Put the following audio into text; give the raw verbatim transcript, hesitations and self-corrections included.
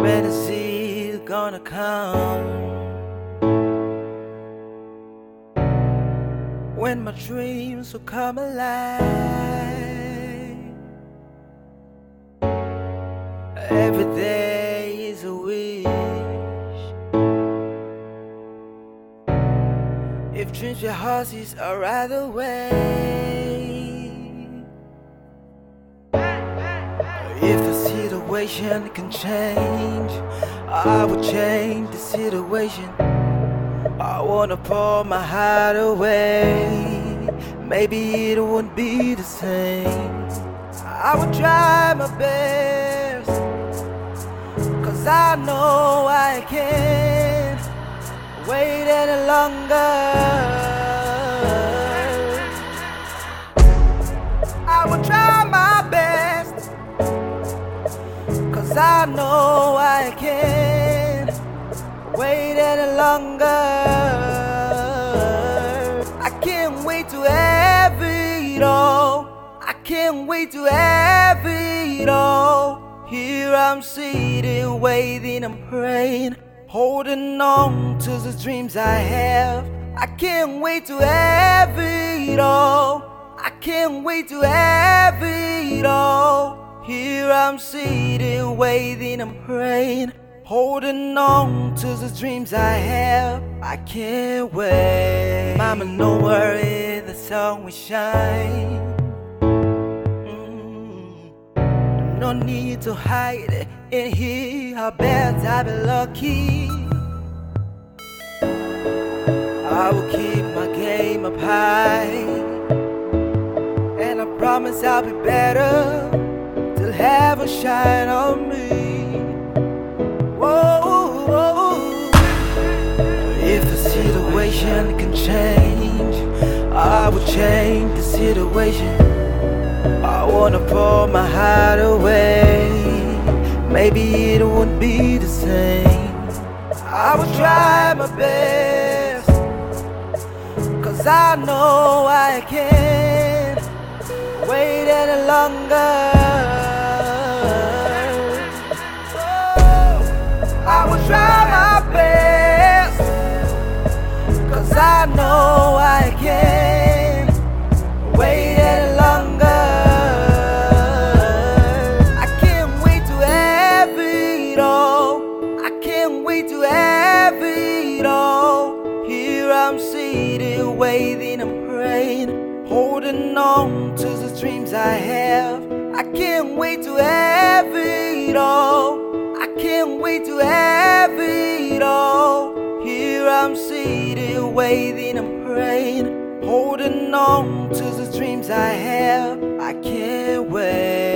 When is it gonna come? When my dreams will come alive. Every day is a wish. If dreams were horses, I'd ride away. If the situation can change, I would change the situation. I wanna pour my heart away. Maybe it won't be the same. I would try my best, 'cause I know I can't wait any longer. I would try my best, 'cause I know I can't wait any longer. I can't wait to have it all. I can't wait to have it all. Here I'm sitting, waiting and praying, holding on to the dreams I have. I can't wait to have it all. I can't wait to have it all. Here I'm sitting, waiting and praying, holding on to the dreams I have. I can't wait. Mama, no worry, the sun will shine. Mm. No need to hide it in here. I bet I'll be lucky. I will keep my game up high, and I promise I'll be better till heaven shine on me. Whoa, whoa. If the situation can change, I will change the situation. I wanna pour my heart away. Maybe it won't be the same. I will try my best, 'cause I know I can't wait any longer. I will try my best, 'cause I know I can't wait any longer. I can't wait to have it all. I can't wait to have it all. Here I'm sitting, waiting and praying, holding on to the dreams I have. I can't wait to have it all. I can't wait to have it all. Here I'm sitting, waiting and praying, holding on to the dreams I have. I can't wait.